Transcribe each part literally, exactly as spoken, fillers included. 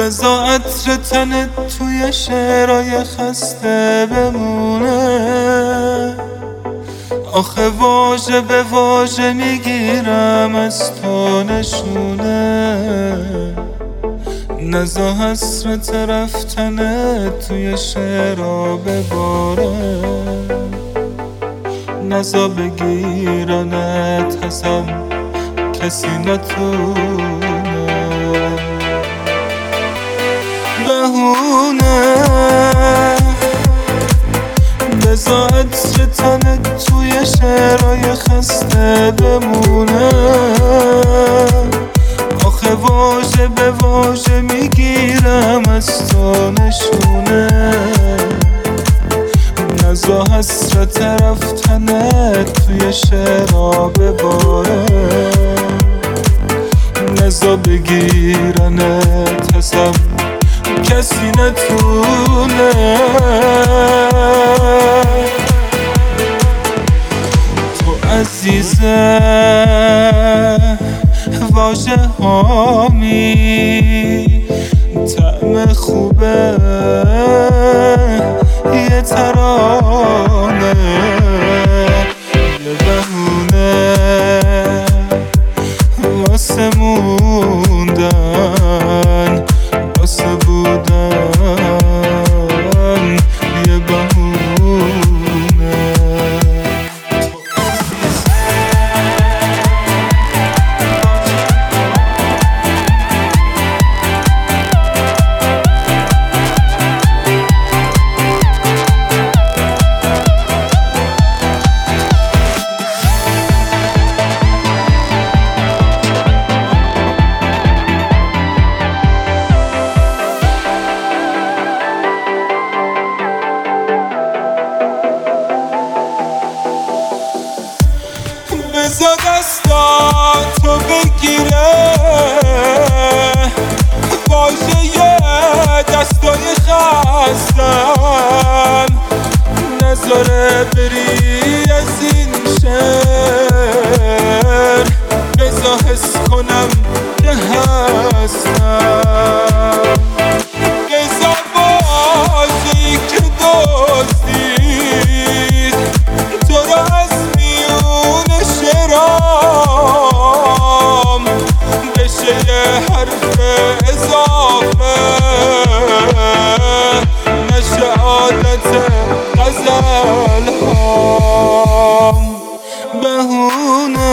بذار عطر تنت توی شعرهای خسته بمونه. آخه واژه به واژه میگیرم از تو نشونه. نزا حسرت رفتنت توی شعرها بباره. نزا بگیرنت ازم کسی نتونه. بهونه بذار عطر تنت توی شعرهای خسته بمونه. آخه واژه به واژه میگیرم از تو نشونه. نزا حسرت رفتنت توی شعرها بباره. نزا بگیرنت ازم کسی نتونه. تو عزیزه واژه هامی طعم خوبه یه ترانه یه بهونه واسه موندن واسه بودن یه بهونه. بذار دستاتو بگیره واژه دستای خستم. نذاره بری از این شهر. بذار حس کنم که هستم. بذار واژه‌ای که دزدید تو رو از میون شعرام بشه یه حرف اضافه. نشه عادت غزل هام. بهونه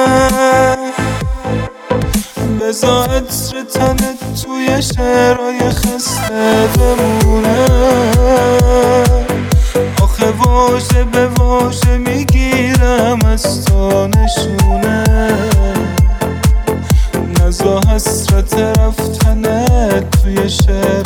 بذار عطر تنت توی شعرهای خسته بمونه. آخه واژه به واژه میگیرم از تو نشونه. نزا حسرت رفتنت توی شعر